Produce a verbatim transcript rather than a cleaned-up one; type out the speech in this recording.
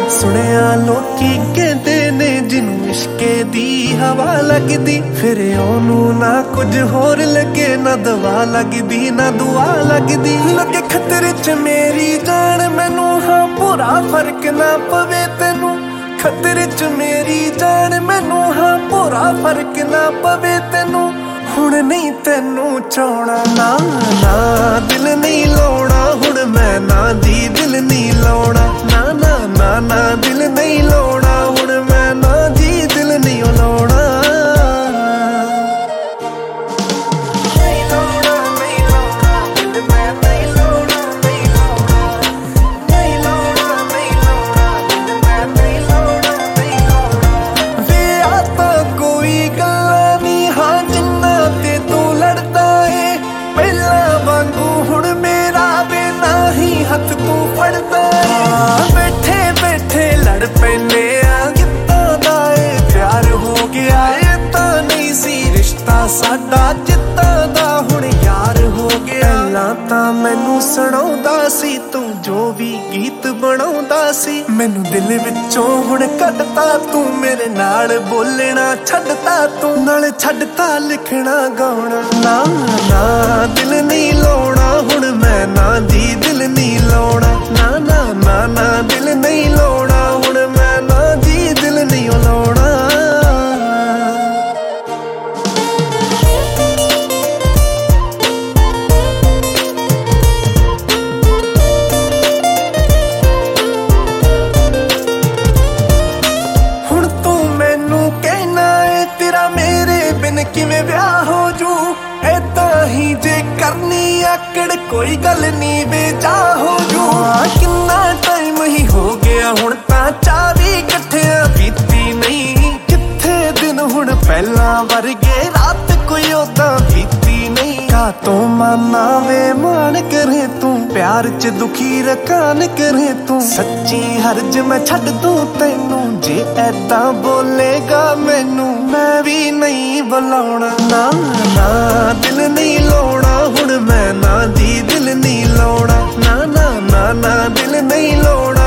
सुनिया लोकी कहते ने जिन्नू इश्के दी हवा लगदी, फिर ओनू ना कुछ होर लगे, ना दवा लगदी ना दुआ लगदी। लगे खतरे च मेरी जान मैनू, हाँ पूरा फर्क ना पवे तेनू। खतरे च मेरी जान मैनू, हाँ पूरा फर्क ना पवे तेनू। हुण नहीं तेनू चाहना ना ना दिल नहीं लाउणा, हुण मैं ना जी दिल नहीं लाउणा, ना ना ना ना दिल नहीं लाउणा, हुण मैं ना जी दिल नहीं लाउणा। हथ तू फड़दा बैठे बैठे लड़ पैने कित्तां दा ए प्यार हो गया, ये तां नहीं सी रिश्ता साडा जित्तां दा हुण यार हो गया। पहलां तां मैनू सुणाउंदा सी तू जो भी गीत बनाउंदा सी, मैनू दिल विचों हुण कढता तू, मेरे नाल बोलना छड्डता तू, नाल छड्डता लिखना गाउणा। ना ना दिल नहीं लाउणा, हुण मैं ना जी दिल नहीं लाउणा, ना ना ना ना दिल नहीं लाउणा, हुण मैं ना जी दिल नहीं लाउणा। हुण तू मैनू कहना है तेरा मेरे बिन किवें ब्याह हो जू, ऐदां ही जे करनी आकड़ कोई गल नहीं बेजा हो जू। किन्ना टाइम ही हो गया हुण तां चाह भी कट्ठियां पीती नहीं, कित्थे दिन हुण पहलां वर्गे रात कोई ओदां बीती नहीं। का तो माना वे मान करे तू, प्यार च दुखी रकान करे तू, सच्ची हरज मैं छड्ड दूं तैनू, जे ऐदां बोलेगा मैनू मैं भी नहीं बुलाउणा। ना ना दिल नहीं लाउणा, हुण मैं ना जी दिल नहीं लाउणा, ना ना ना ना दिल नहीं लाउणा।